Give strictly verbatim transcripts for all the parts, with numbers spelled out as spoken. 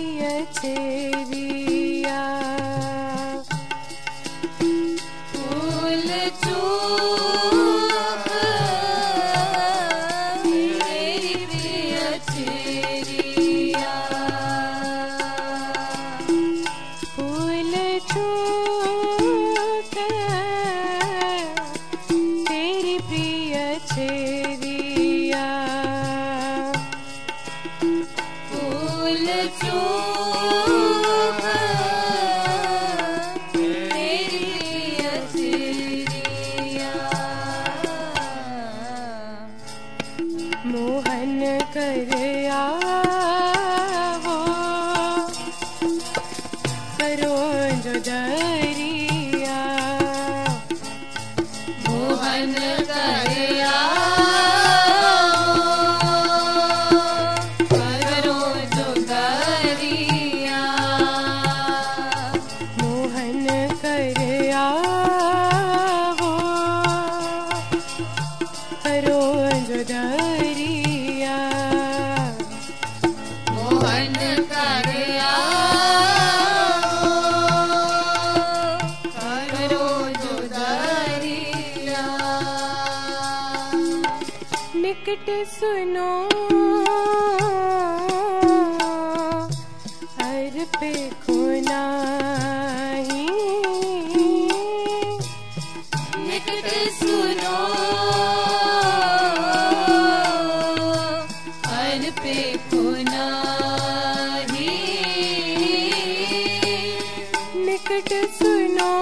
प्रिय छेरिया फूल चूप तेरी प्रिय छेरिया फूल चूप तेरी प्रिय छेरिया फूल चूप तेरी प्रिय छेरिया मोहन कर आवो करो जो दरिया मोहन कर आवो करो जो दरिया मोहन कर आवो करो जो दरिया मोहन कर करो जो दरिया निकट सुनो हर पे खुनाही निकट सुनो हर पे खुनाही निकट सुनो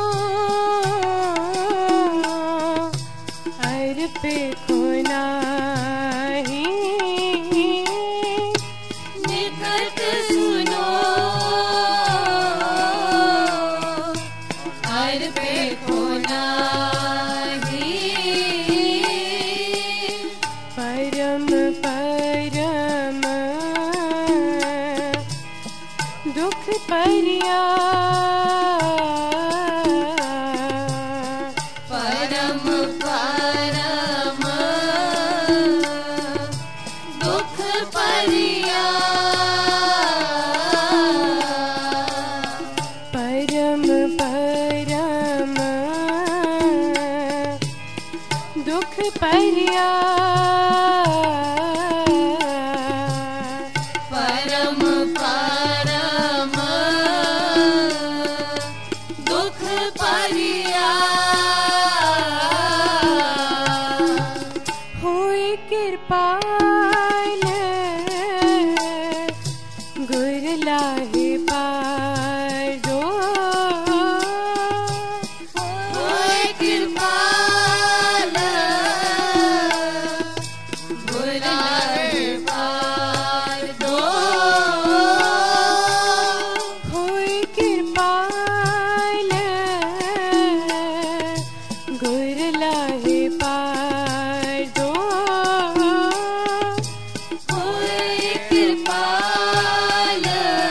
हर पे खुनाही निकट सुनो हर पे खुनाही परम परम दुख परिया परम परम दुख परिया परम परम दुख परिया परम परम दुख परिया होए कृपाल गुर लाहे पारो होए कृपाल गुर लाहे पारो होए कृपाल गुर लाहे पारो होए कृपाल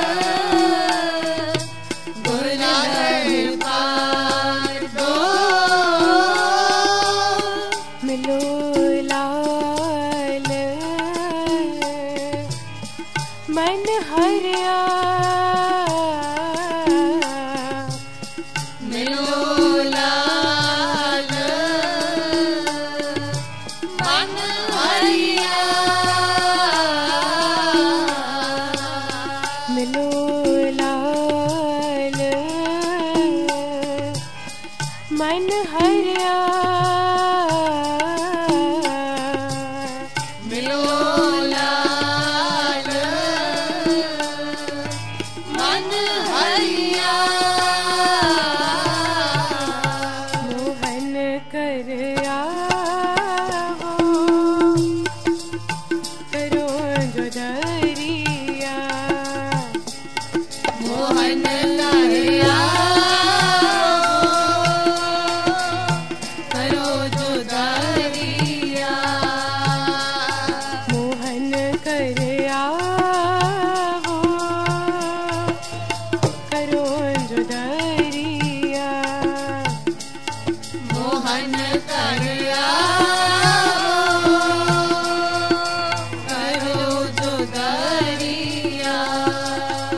गुर लाहे पारो मिलो लाल मन हरिया मिलो लाल मन हरिया मिलो लाल मन हरिया मिलो लाल मन हरिया मोहन कर आवो करो जो दरिया मोहन कर आवो करो जो दरिया मोहन कर आवो करो जो दरिया मोहन कर आवो करो जो दरिया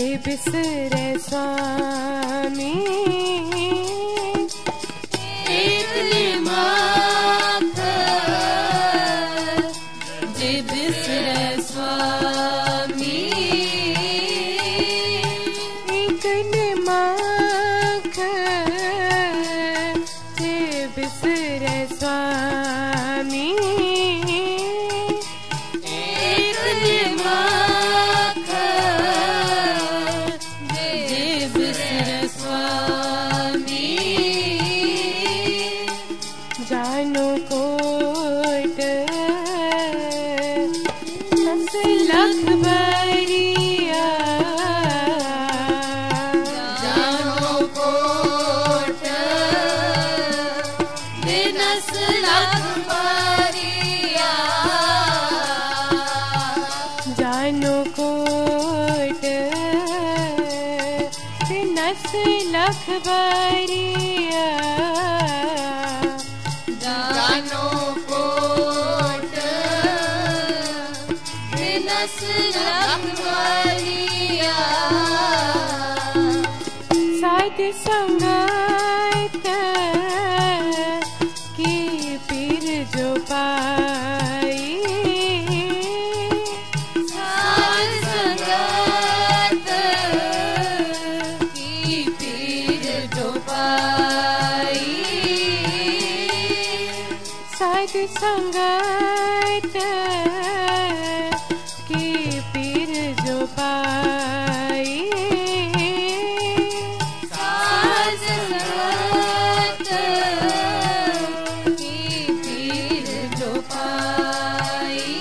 बिसरे स्वामी एक निमाख जे बिसरे स्वामी एक निमाख जे बिसरे स्वामी एक निमाख जे बिसरे स्वामी जानो कोट दस लख बरिया जानो कोट दस लख बरिया जानो कोट दस लख बरिया जानो कोट दस लख बरिया साध संगत की पीर जो पाई साध संगत की पीर जो पाई साध संगत की पीर जो पाई साध संगत की पीर जो पाई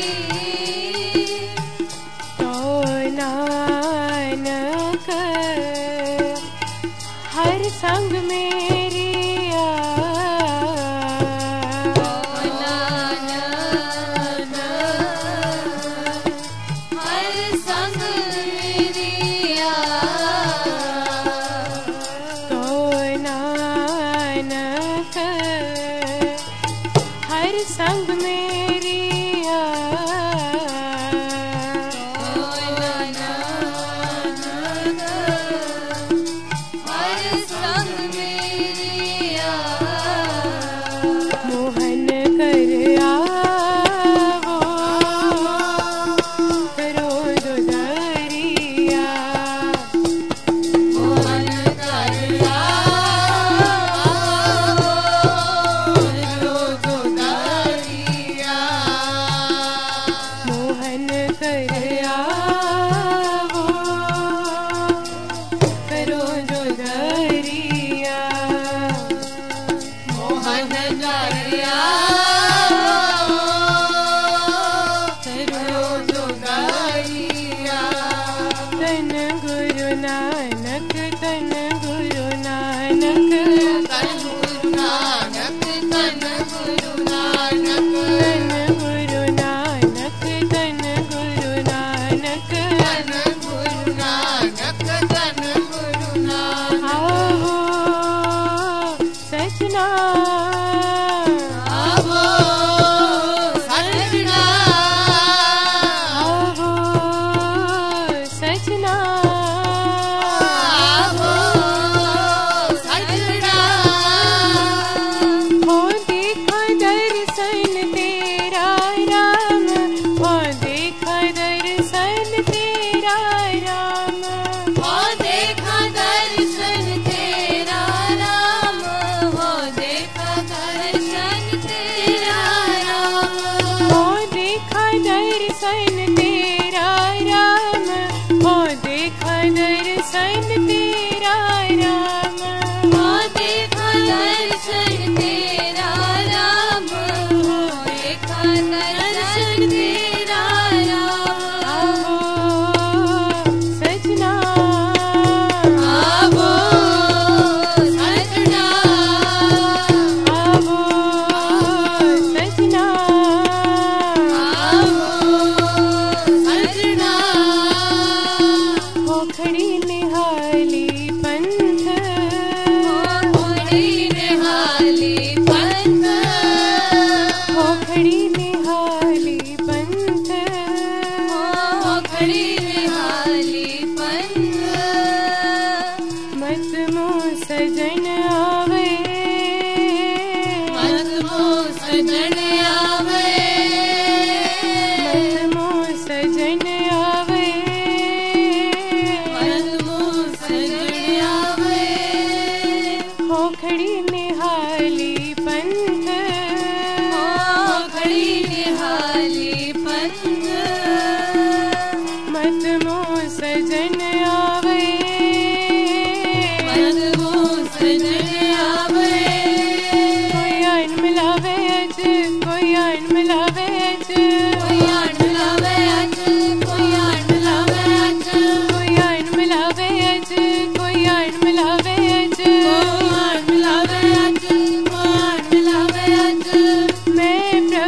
तो नानक हर संग मेरी संग मेरी हर संग मेरी मोहन कर आवो करो दुदरिया मोहन कर मोहन कर आवो करो जो दरिया मोहन कर आवो करो जो दरिया तन गुरु नानक तन गुरु नानक तन गुरु नानक तन गुरु नानक तन गुरु नानक तन गुरु नानक तन गुरु नानक तन गुरु नानक आवो सजना आवो सजना आवो सजना आवो सजना हो देखा दर्शन तेरा राम हो देखा दर्शन तेरा राम हो देखा दर्शन तेरा राम हो देखा दर्शन तेरा राम हो देखा दर्शन तेरा राम हो देखा दर्शन तेरा राम हो देखा दर्शन तेरा राम हो देखा दर्शन तेरा राम आवो सजना आवो सजना आवो सजना आवो सजना खोखड़ी निहाली पंथ खोखड़ी निहाली पंथ खोखड़ी निहाली पंथ खोखड़ी निहाली पंथ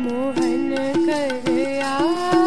मोहन कर